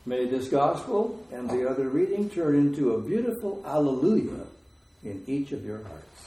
May this gospel and the other reading turn into a beautiful alleluia in each of your hearts.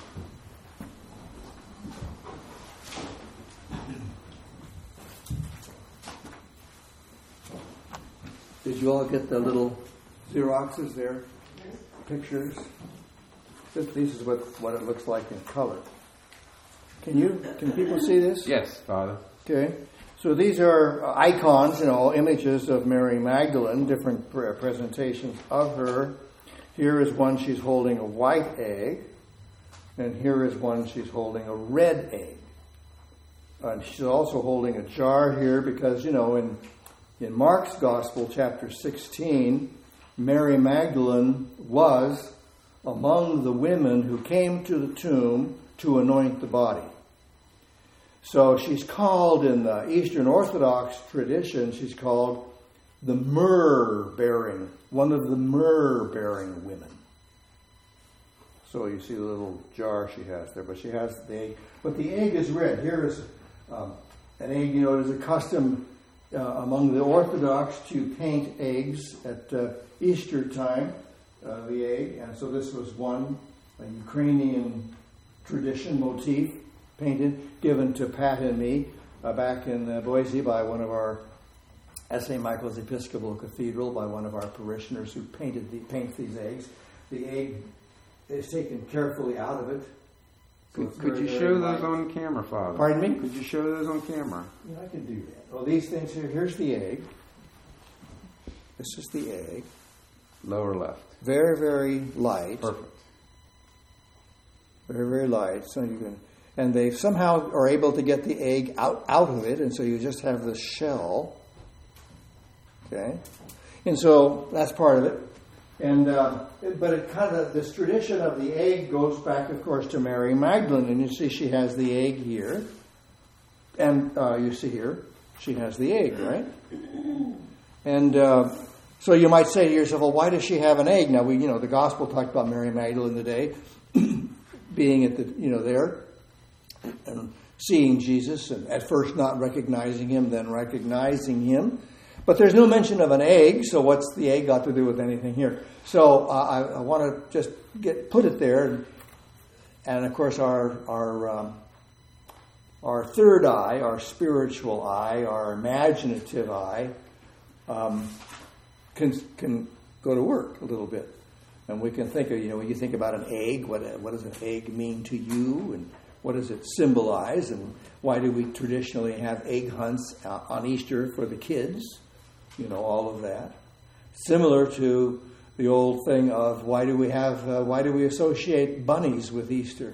Did you all get the little Xeroxes there? Pictures? This is what it looks like in color. Can people see this? Yes, Father. Okay. So these are icons, images of Mary Magdalene, different presentations of her. Here is one she's holding a white egg, and here is one she's holding a red egg. And she's also holding a jar here because, in Mark's Gospel, chapter 16, Mary Magdalene was among the women who came to the tomb to anoint the body. So she's called, in the Eastern Orthodox tradition, she's called the myrrh-bearing, one of the myrrh-bearing women. So you see the little jar she has there, but she has the egg. But the egg is red. Here is an egg, it is a custom among the Orthodox to paint eggs at Easter time, the egg. And so this was one, a Ukrainian tradition motif, painted, given to Pat and me back in Boise by one of our, at St. Michael's Episcopal Cathedral, by one of our parishioners who paints these eggs. The egg is taken carefully out of it. So could you show those on camera, Father? Pardon me? Could you show those on camera? Yeah, I can do that. Well, these things here, here's the egg. This is the egg. Lower left. Very, very light. Perfect. Very, very light. So you can... And they somehow are able to get the egg out of it, and so you just have the shell. Okay? And so that's part of it. And but it kind of, this tradition of the egg goes back, of course, to Mary Magdalene. And you see she has the egg here. And you see here, she has the egg, right? And so you might say to yourself, well, why does she have an egg? Now, the gospel talked about Mary Magdalene today being at the, there. And seeing Jesus, and at first not recognizing him, then recognizing him. But there's no mention of an egg, so what's the egg got to do with anything here? So I want to just put it there. And of course our third eye, our spiritual eye, our imaginative eye, can go to work a little bit. And we can think of, when you think about an egg, what does an egg mean to you? And what does it symbolize, and why do we traditionally have egg hunts on Easter for the kids? All of that. Similar to the old thing of why do we associate bunnies with Easter?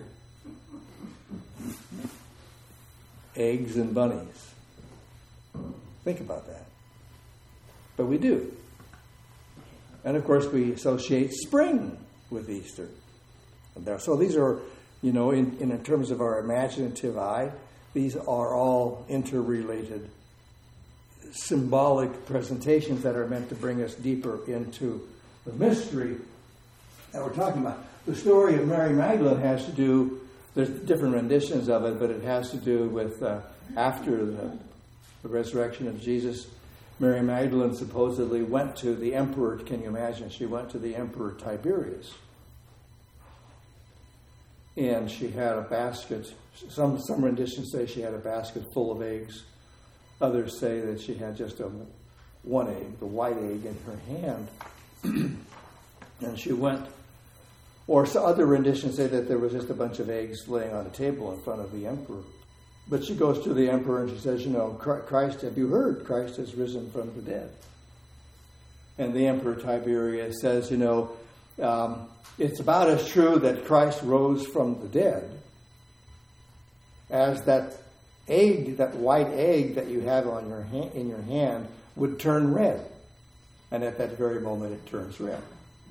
Eggs and bunnies. Think about that. But we do. And of course we associate spring with Easter. So these are, in terms of our imaginative eye, these are all interrelated symbolic presentations that are meant to bring us deeper into the mystery that we're talking about. The story of Mary Magdalene has to do, there's different renditions of it, but it has to do with after the resurrection of Jesus. Mary Magdalene supposedly went to the emperor, can you imagine? She went to the Emperor Tiberius. And she had a basket. Some renditions say she had a basket full of eggs. Others say that she had just one egg, the white egg, in her hand. And she went, or other renditions say that there was just a bunch of eggs laying on a table in front of the emperor. But she goes to the emperor and she says, Christ, have you heard? Christ has risen from the dead. And the Emperor Tiberius says, it's about as true that Christ rose from the dead as that egg, that white egg that you have on in your hand would turn red. And at that very moment it turns red.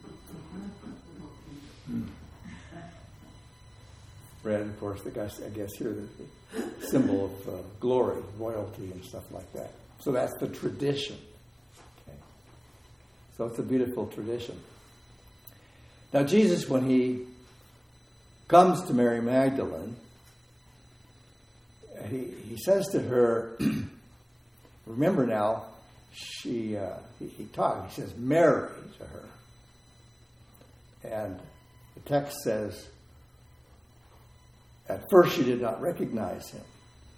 Red, of course, I guess here the symbol of glory, royalty, and stuff like that. So that's the tradition. Okay. So it's a beautiful tradition. Now Jesus, when he comes to Mary Magdalene, he says to her, remember now, he says Mary to her. And the text says, at first she did not recognize him.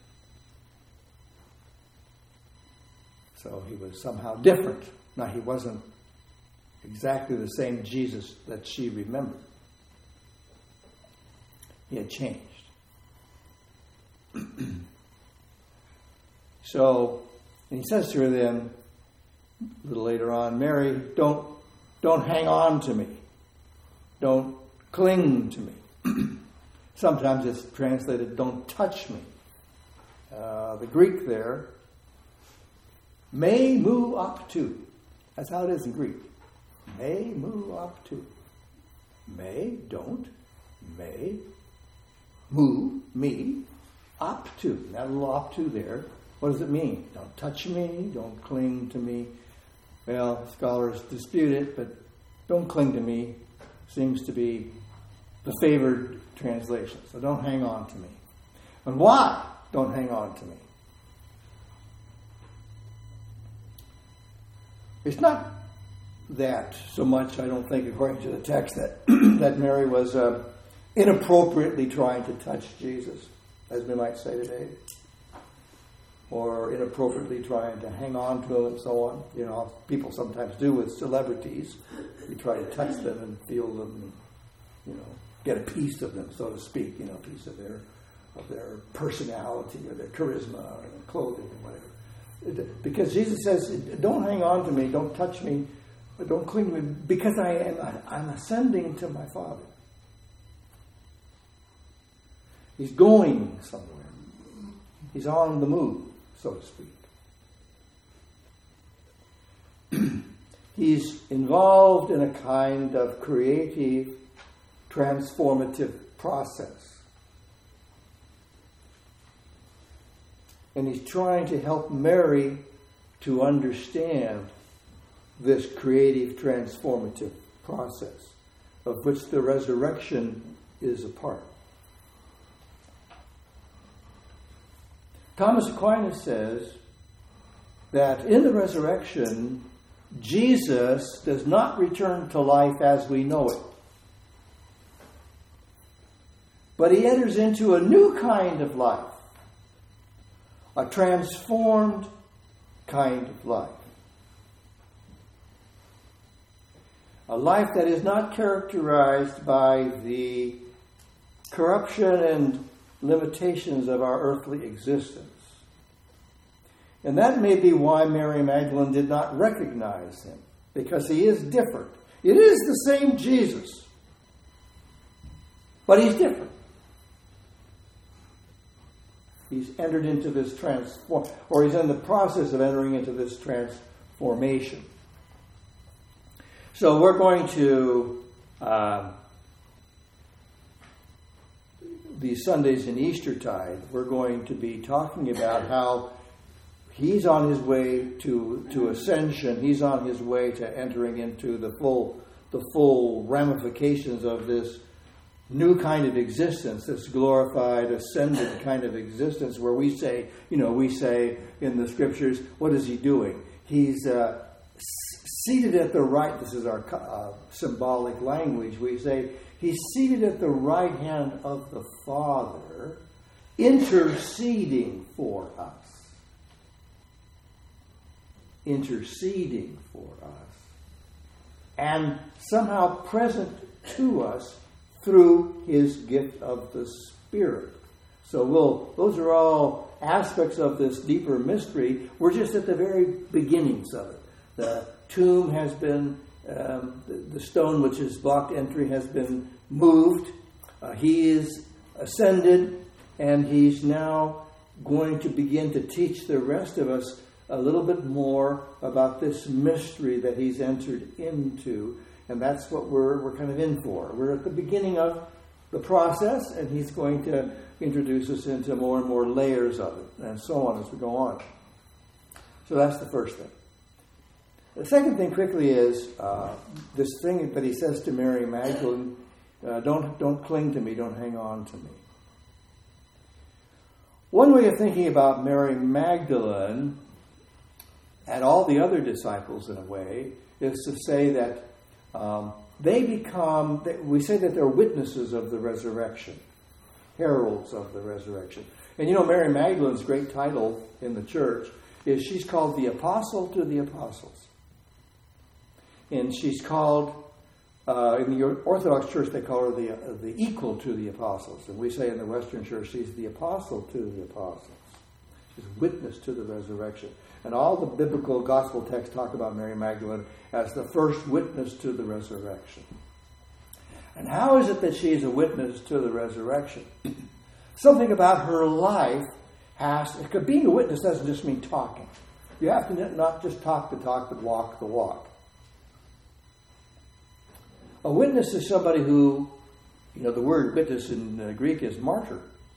So he was somehow different. Now, he wasn't exactly the same Jesus that she remembered. He had changed. So, and he says to her then, a little later on, Mary, don't hang on to me. Don't cling to me. Sometimes it's translated, don't touch me. The Greek there, me mu aptu. That's how it is in Greek. Me mu aptu. Me, don't. Me, mu, me, aptu. That little aptu there. What does it mean? Don't touch me. Don't cling to me. Well, scholars dispute it, but don't cling to me seems to be the favored translation. So don't hang on to me. And why don't hang on to me? It's not that so much, I don't think, according to the text, that that Mary was inappropriately trying to touch Jesus, as we might say today, or inappropriately trying to hang on to him and so on. You know, people sometimes do with celebrities. You try to touch them and feel them, and, get a piece of them, so to speak, a piece of their personality or their charisma or their clothing or whatever. Because Jesus says, don't hang on to me, don't touch me, but don't cling to me, because I'm ascending to my Father. He's going somewhere. He's on the move, so to speak. He's involved in a kind of creative, transformative process. And he's trying to help Mary to understand this creative, transformative process of which the resurrection is a part. Thomas Aquinas says that in the resurrection, Jesus does not return to life as we know it, but he enters into a new kind of life. A transformed kind of life. A life that is not characterized by the corruption and limitations of our earthly existence. And that may be why Mary Magdalene did not recognize him, because he is different. It is the same Jesus, but he's different. He's entered into this he's in the process of entering into this transformation. So we're going to, these Sundays in Eastertide, we're going to be talking about how he's on his way to ascension. He's on his way to entering into the full ramifications of this new kind of existence, this glorified, ascended kind of existence, where we say in the scriptures, what is he doing? He's seated at the right. This is our symbolic language. We say he's seated at the right hand of the Father, interceding for us. Interceding for us. And somehow present to us through his gift of the Spirit. So those are all aspects of this deeper mystery. We're just at the very beginnings of it. The tomb has been, the stone which has blocked entry has been moved. He is ascended, and he's now going to begin to teach the rest of us a little bit more about this mystery that he's entered into. And that's what we're kind of in for. We're at the beginning of the process, and he's going to introduce us into more and more layers of it, and so on as we go on. So that's the first thing. The second thing quickly is this thing that he says to Mary Magdalene, don't cling to me, don't hang on to me. One way of thinking about Mary Magdalene at all the other disciples in a way, is to say that we say that they're witnesses of the resurrection, heralds of the resurrection. And you know, Mary Magdalene's great title in the church is she's called the Apostle to the Apostles. And she's called, in the Orthodox Church, they call her the equal to the Apostles. And we say in the Western Church, she's the Apostle to the Apostles. She's a witness to the resurrection. And all the biblical gospel texts talk about Mary Magdalene as the first witness to the resurrection. And how is it that she is a witness to the resurrection? Something about her life because being a witness doesn't just mean talking. You have to not just talk the talk, but walk the walk. A witness is somebody who, the word witness in Greek is martyr.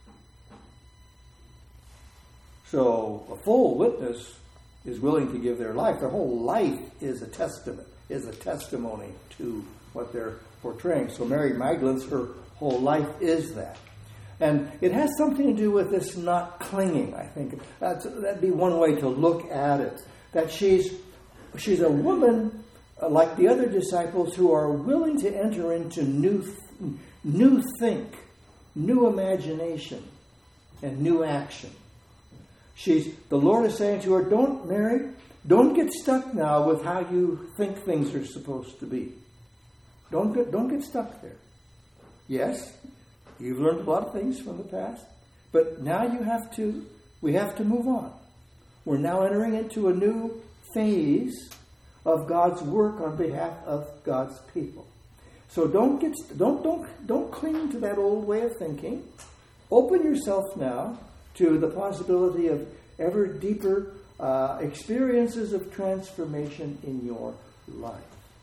So a full witness is willing to give their life. Their whole life is a testament, is a testimony to what they're portraying. So Mary Magdalene's, her whole life is that. And it has something to do with this not clinging, I think. That'd be one way to look at it. That she's a woman like the other disciples who are willing to enter into new think, new imagination, and new action. The Lord is saying to her, Mary, don't get stuck now with how you think things are supposed to be. Don't get stuck there. Yes, you've learned a lot of things from the past, but now we have to move on. We're now entering into a new phase of God's work on behalf of God's people. So don't cling to that old way of thinking. Open yourself now to the possibility of ever deeper experiences of transformation in your life.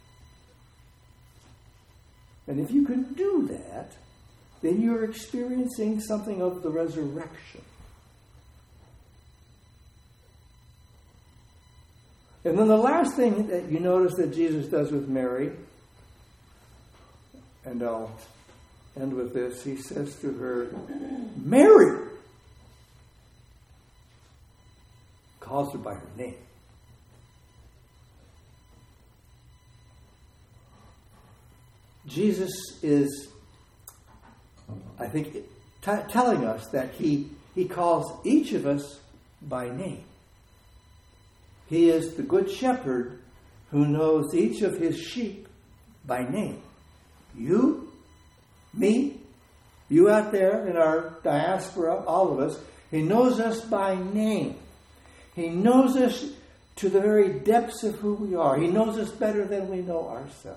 And if you can do that, then you're experiencing something of the resurrection. And then the last thing that you notice that Jesus does with Mary, and I'll end with this, he says to her, Mary! Calls her by her name. Jesus is, I think, telling us that he calls each of us by name. He is the good shepherd who knows each of his sheep by name. You, me, you out there in our diaspora, all of us, he knows us by name. He knows us to the very depths of who we are. He knows us better than we know ourselves.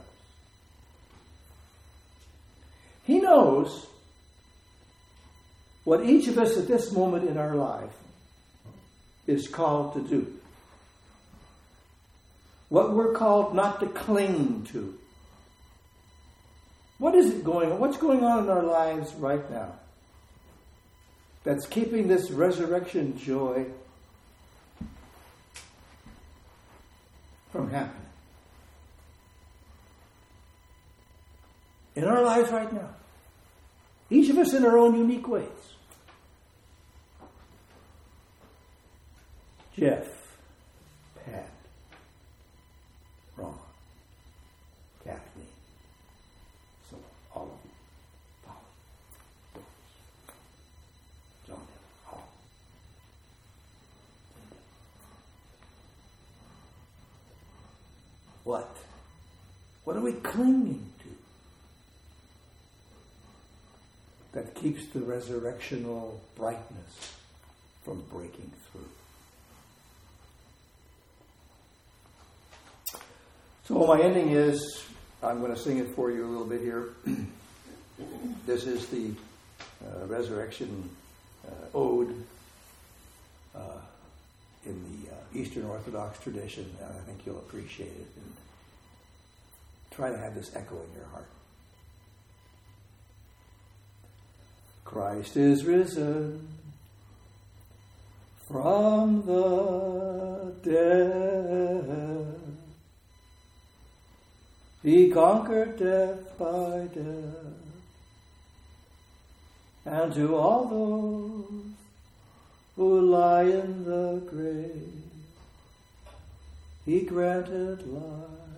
He knows what each of us at this moment in our life is called to do. What we're called not to cling to. What's going on in our lives right now that's keeping this resurrection joy from happening? In our lives right now. Each of us in our own unique ways. Jeff, Pat, Ron, Kathleen, so all of you, Paul, Doris, John, all. What? What are we clinging to that keeps the resurrectional brightness from breaking through? So my ending is, I'm going to sing it for you a little bit here. This is the resurrection ode in the Eastern Orthodox tradition, and I think you'll appreciate it. And try to have this echo in your heart. Christ is risen from the dead. He conquered death by death. And to all those who lie in the grave, He granted life.